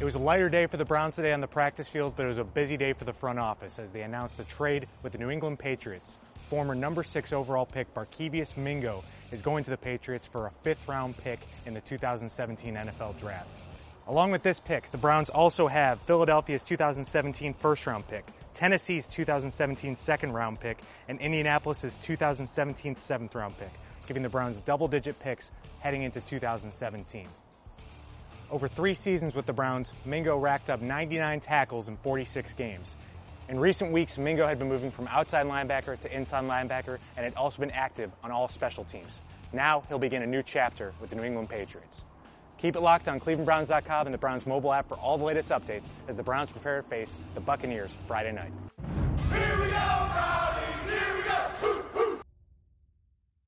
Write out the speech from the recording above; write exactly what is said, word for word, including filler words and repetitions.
It was a lighter day for the Browns today on the practice field, but it was a busy day for the front office as they announced the trade with the New England Patriots. Former number six overall pick Barkevious Mingo is going to the Patriots for a fifth round pick in the two thousand seventeen N F L Draft. Along with this pick, the Browns also have Philadelphia's two thousand seventeen first round pick, Tennessee's two thousand seventeen second round pick, and Indianapolis's two thousand seventeen seventh round pick, giving the Browns double-digit picks heading into two thousand seventeen. Over three seasons with the Browns, Mingo racked up ninety-nine tackles in forty-six games. In recent weeks, Mingo had been moving from outside linebacker to inside linebacker and had also been active on all special teams. Now he'll begin a new chapter with the New England Patriots. Keep it locked on Cleveland Browns dot com and the Browns mobile app for all the latest updates as the Browns prepare to face the Buccaneers Friday night.